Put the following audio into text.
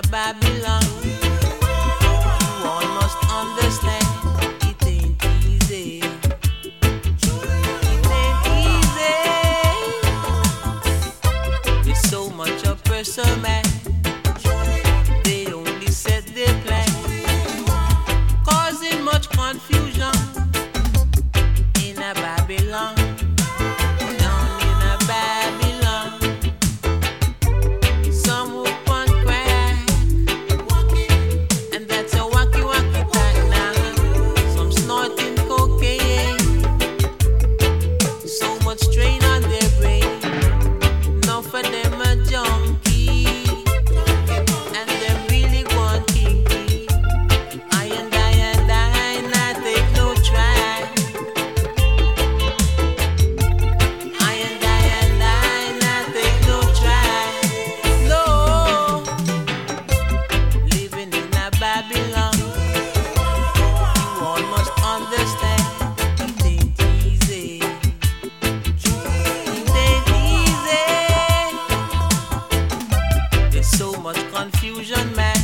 Babylon. You all must understand it ain't easy. It ain't easy. With so much oppression, man, they only set their plan, causing much confusion in a Babylon. Down in a Babylon, some hope on crack, and that's a wacky wacky pack now. Some snorting cocaine, so much strain on their brain. Enough for them a junkie, and them really want kinky. I not take no try. I not take no try. No, living in a Babylon, you all must understand it ain't easy. It ain't easy. There's so much confusion, man.